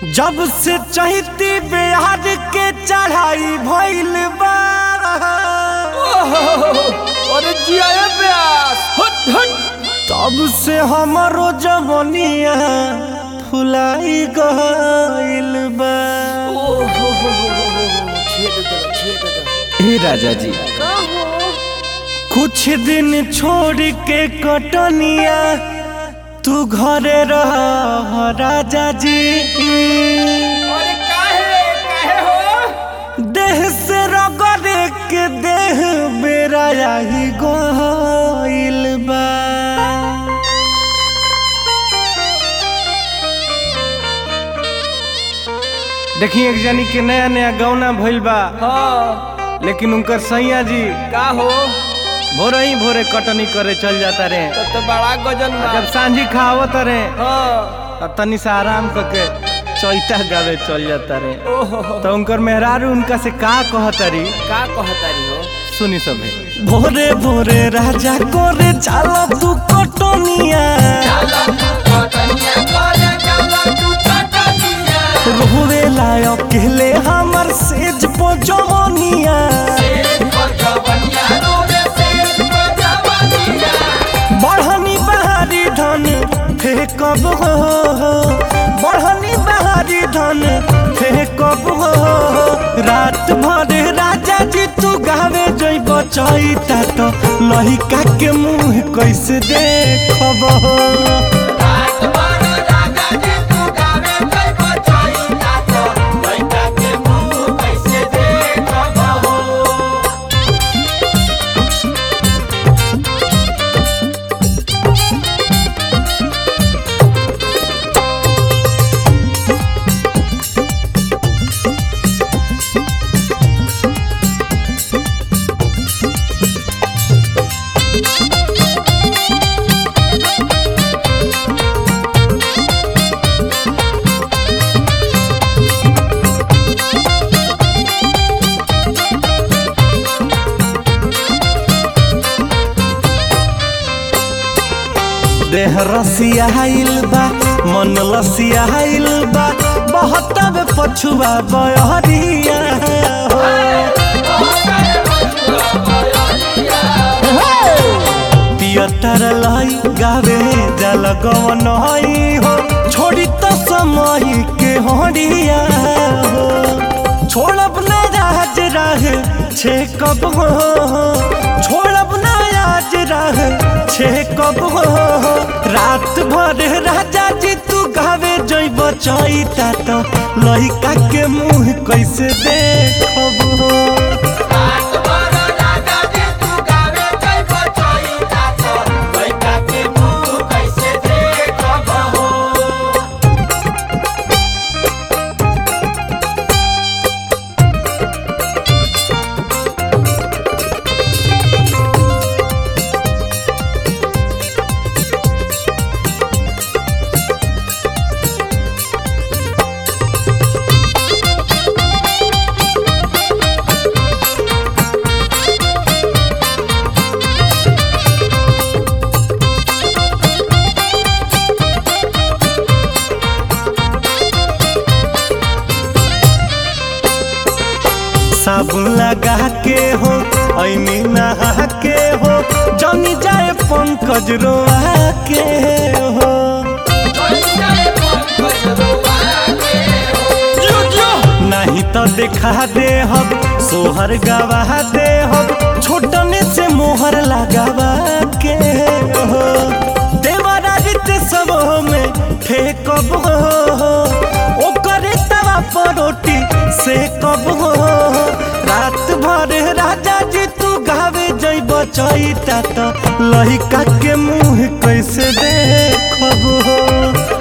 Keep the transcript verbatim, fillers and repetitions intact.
जब से चहती बिहार के चढ़ाई भइल बा। अरे जिया प्यास हट हट तब से हमारो जवनिया फुलाई गइल बा। हे राजा जी कुछ दिन छोड़ के कटनिया तू घरे रह राजा जी। अरे काहे काहे हो देह से रगड़े के देह बेरा ही गइल बा। देखिए एक जनी के नया नया गौना भइल बा। हाँ लेकिन उनकर सैया जी का हो भोरे ही भोरे कटनी करे चल जाता रे। तो, तो बड़ा गजन बा। जब सांझी खावत रे हाँ तनी से आराम करके चैता गावे चल जाता रे। ओहो तो उनकर मेहरारू उनका से का कहतरी का कहतारी हो सुनी सभे। भोरे भोरे राजा करे चला तू कटनिया रोवे लायो कहले हमर सेज पो जवनिया। बढ़नी बहारी धन फेंकब हो बढ़नी बहारी धन फेंकब हो। रात भर राजा जी तू गावे जइब चैता तो लहिका के मुँह कैसे देखब हो। देह रसियाइल बा मन लसियाइल बा बहुत पछुआ बहरिया पियटर लाई गावे जल गवन हो छोड़ी तो समय के हरिया हो। छोड़ब न राज राह छे कब हो छोड़ब न आज राह छे कब हो। रात भर राजा जी तू गावे जइब चैता तो लहिका के मुँह कैसे देखब हो। साबुन लगा के हो ऐनी नहा के हो जनी जाए पंकज रोआ के हो। नहीं तो दिखा दे हम सोहर गवा दे हम छोटने से मोहर लगावा के हो। देवराजित सब में फेंकब हो ओकरे तवा पर रोटी से कब हो। रात भर राजा जी तू गावे जइब चैता तो लहिका के मुँह कैसे देखब हो।